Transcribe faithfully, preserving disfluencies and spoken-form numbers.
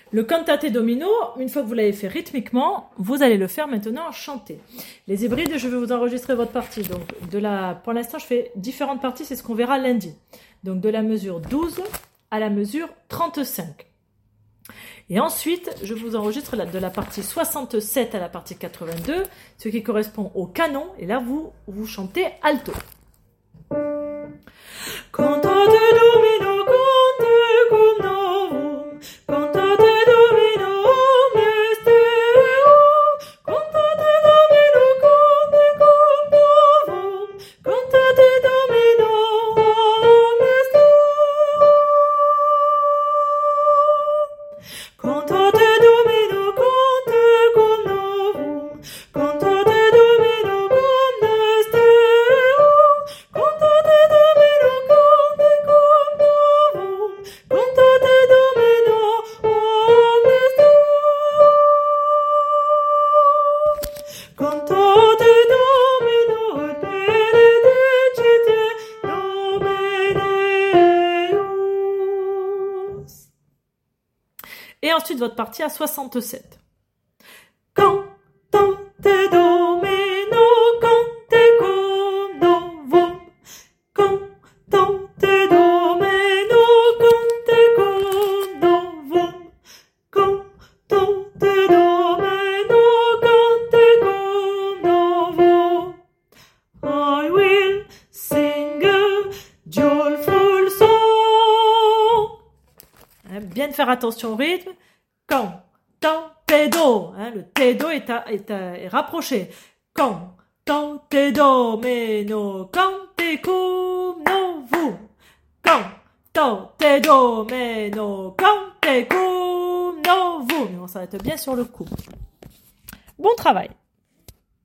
Le cantate domino, une fois que vous l'avez fait rythmiquement, vous allez le faire maintenant chanter. Les hybrides, je vais vous enregistrer votre partie. Donc, de la, pour l'instant, je fais différentes parties, c'est ce qu'on verra lundi. Donc, de la mesure douze à la mesure trente-cinq. Et ensuite, je vous enregistre la, de la partie soixante-sept à la partie quatre-vingt-deux, ce qui correspond au canon. Et là, vous, vous chantez alto. Cantate domino, cante cum novum, cantate domino, omnes Deo, cantate domino, cante cum novum, cantate domino, omnes Deo. Cantate domino, cante cum novum, cantate domino, omnes Deo, cantate domino, cante cum novum, cantate domino, omnes Deo. Cantate domino, et benedicite nomen eius. Et ensuite votre partie à soixante-sept. Cantate domino, cante cum novum, cantate domino, cante cum novum, cantate domino, cante cum novum. I will sing a joyful song. Hein, bien faire attention au rythme. Quand, tant, do, hein, le te do est, à, est, à, est rapproché. Quand, tant, do, meno, cante cum novum. Quand, tant, do, meno, cante cum novum. Et on s'arrête bien sur le coup. Bon travail.